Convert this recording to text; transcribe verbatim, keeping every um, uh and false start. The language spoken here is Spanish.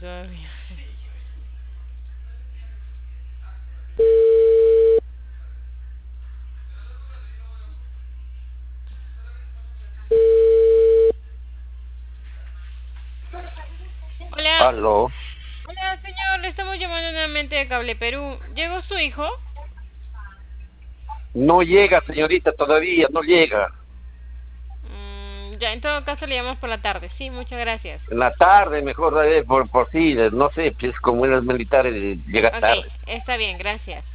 todavía. Hola. Aló. Hola, señor. Le estamos llamando nuevamente de Cable Perú. ¿Llegó su hijo? No llega, señorita, todavía, no llega. Mm, ya, en todo caso le llamamos por la tarde. Sí, muchas gracias. En la tarde, mejor, eh, por, por sí, no sé, pues como en los militares, llega Ok, tarde. está bien, gracias.